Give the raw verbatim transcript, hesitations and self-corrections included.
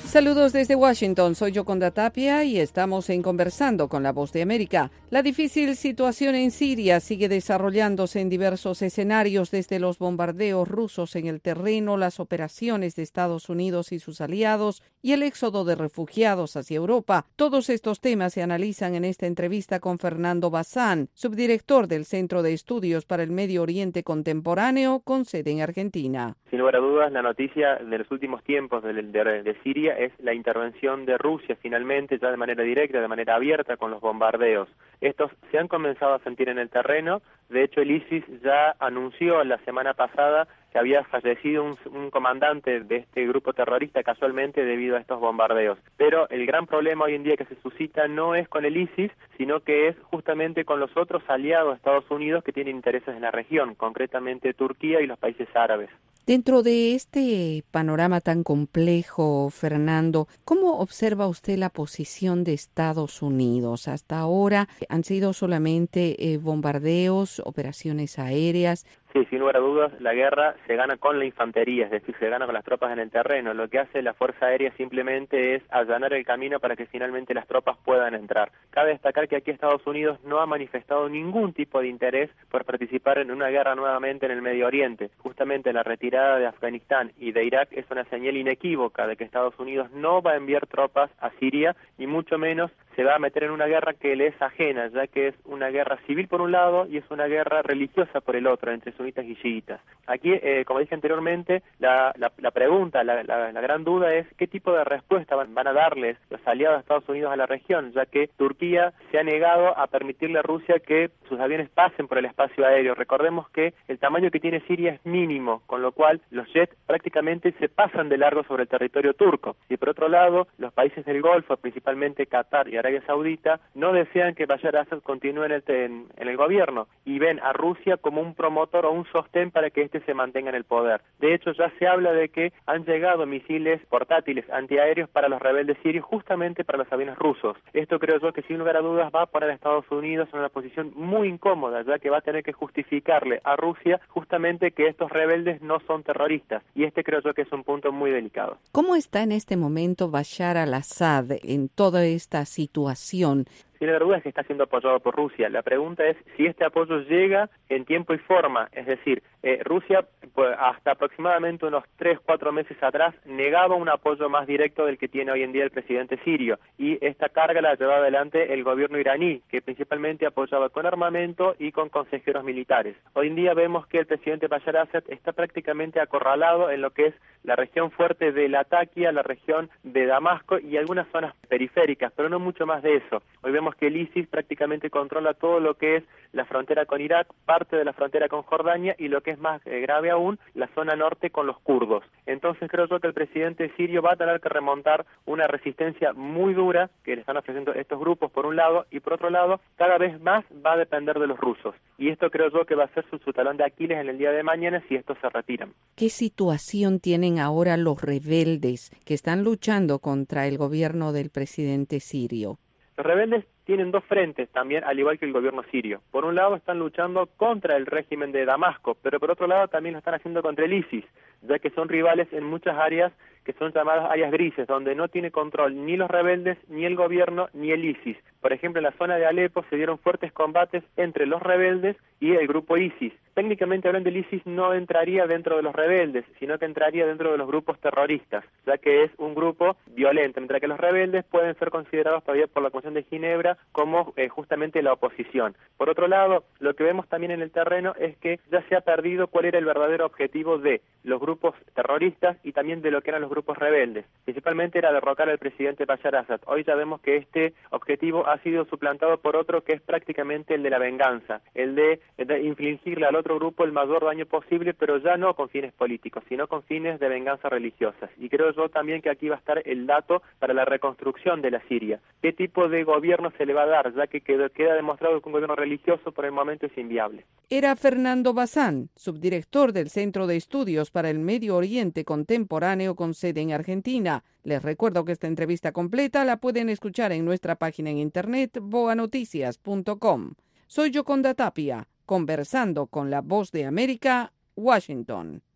Saludos desde Washington, soy Yoconda Tapia y estamos en Conversando con la Voz de América. La difícil situación en Siria sigue desarrollándose en diversos escenarios, desde los bombardeos rusos en el terreno, las operaciones de Estados Unidos y sus aliados y el éxodo de refugiados hacia Europa. Todos estos temas se analizan en esta entrevista con Fernando Bazán, subdirector del Centro de Estudios para el Medio Oriente Contemporáneo, con sede en Argentina. Sin lugar a dudas, la noticia de los últimos tiempos de, de, de Siria es la intervención de Rusia finalmente, ya de manera directa, de manera abierta, con los bombardeos. Estos se han comenzado a sentir en el terreno. De hecho, el ISIS ya anunció la semana pasada que había fallecido un, un comandante de este grupo terrorista casualmente debido a estos bombardeos. Pero el gran problema hoy en día que se suscita no es con el ISIS, sino que es justamente con los otros aliados de Estados Unidos que tienen intereses en la región, concretamente Turquía y los países árabes. Dentro de este panorama tan complejo, Fernando, ¿cómo observa usted la posición de Estados Unidos? Hasta ahora han sido solamente eh, bombardeos, operaciones aéreas. Sí, sin lugar a dudas, la guerra se gana con la infantería, es decir, se gana con las tropas en el terreno. Lo que hace la Fuerza Aérea simplemente es allanar el camino para que finalmente las tropas puedan entrar. Cabe destacar que aquí Estados Unidos no ha manifestado ningún tipo de interés por participar en una guerra nuevamente en el Medio Oriente. Justamente la retirada de Afganistán y de Irak es una señal inequívoca de que Estados Unidos no va a enviar tropas a Siria, ni mucho menos se va a meter en una guerra que le es ajena, ya que es una guerra civil por un lado y es una guerra religiosa por el otro, entre sunitas y chiitas. Aquí, eh, como dije anteriormente, la, la, la pregunta, la, la, la gran duda es qué tipo de respuesta van, van a darles los aliados de Estados Unidos a la región, ya que Turquía se ha negado a permitirle a Rusia que sus aviones pasen por el espacio aéreo. Recordemos que el tamaño que tiene Siria es mínimo, con lo cual los jets prácticamente se pasan de largo sobre el territorio turco. Y por otro lado, los países del Golfo, principalmente Qatar y Arabia Saudita, no desean que Bashar al-Assad continúe en el, en, en el gobierno y ven a Rusia como un promotor o un sostén para que éste se mantenga en el poder. De hecho, ya se habla de que han llegado misiles portátiles antiaéreos para los rebeldes sirios, justamente para los aviones rusos. Esto creo yo que sin lugar a dudas va a poner a Estados Unidos en una posición muy incómoda, ya que va a tener que justificarle a Rusia justamente que estos rebeldes no son terroristas. Y este creo yo que es un punto muy delicado. ¿Cómo está en este momento Bashar al-Assad en toda esta situación? Sin lugar a dudas que está siendo apoyado por Rusia. La pregunta es si este apoyo llega en tiempo y forma, es decir, eh, Rusia pues, hasta aproximadamente unos tres, cuatro meses atrás negaba un apoyo más directo del que tiene hoy en día el presidente sirio, y esta carga la llevaba adelante el gobierno iraní, que principalmente apoyaba con armamento y con consejeros militares. Hoy en día vemos que el presidente Bashar al-Assad está prácticamente acorralado en lo que es la región fuerte de Latakia, la región de Damasco y algunas zonas periféricas, pero no mucho más de eso. Hoy vemos que el ISIS prácticamente controla todo lo que es la frontera con Irak, parte de la frontera con Jordania y lo que es más eh, grave aún, la zona norte con los kurdos. Entonces creo yo que el presidente sirio va a tener que remontar una resistencia muy dura que le están ofreciendo estos grupos por un lado, y por otro lado cada vez más va a depender de los rusos. Y esto creo yo que va a ser su, su talón de Aquiles en el día de mañana si estos se retiran. ¿Qué situación tienen ahora los rebeldes que están luchando contra el gobierno del presidente sirio? Los rebeldes tienen dos frentes también, al igual que el gobierno sirio. Por un lado están luchando contra el régimen de Damasco, pero por otro lado también lo están haciendo contra el ISIS, ya que son rivales en muchas áreas que son llamadas áreas grises, donde no tiene control ni los rebeldes, ni el gobierno, ni el ISIS. Por ejemplo, en la zona de Alepo se dieron fuertes combates entre los rebeldes y el grupo ISIS. Técnicamente hablando, el ISIS no entraría dentro de los rebeldes, sino que entraría dentro de los grupos terroristas, ya que es un grupo violento, mientras que los rebeldes pueden ser considerados todavía por la Convención de Ginebra como eh, justamente la oposición. Por otro lado, lo que vemos también en el terreno es que ya se ha perdido cuál era el verdadero objetivo de los grupos terroristas y también de lo que eran los grupos rebeldes. Principalmente era derrocar al presidente Bashar al-Assad. Hoy ya vemos que este objetivo ha sido suplantado por otro que es prácticamente el de la venganza, el de, de infligirle al otro grupo el mayor daño posible, pero ya no con fines políticos, sino con fines de venganza religiosas. Y creo yo también que aquí va a estar el dato para la reconstrucción de la Siria. ¿Qué tipo de gobierno se le va a dar? Ya que queda, queda demostrado que un gobierno religioso por el momento es inviable. Era Fernando Bazán, subdirector del Centro de Estudios para el Medio Oriente Contemporáneo con sede en Argentina. Les recuerdo que esta entrevista completa la pueden escuchar en nuestra página en internet boa noticias punto com. Soy Yoconda Tapia, conversando con la Voz de América, Washington.